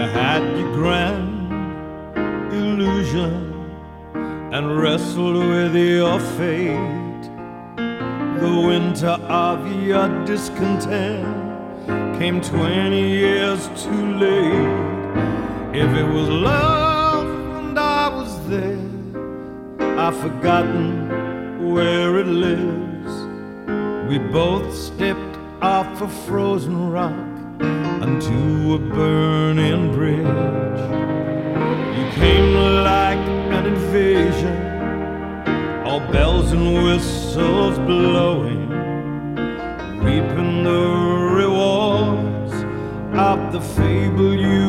had your grand illusion and wrestled with your fate. The winter of your discontent came 20 years too late. If it was love and I was there, I've forgotten where it lives. We both stepped off a frozen rock onto a burning bridge. You came like an invasion, all bells and whistles blowing, reaping the rewards of the fable you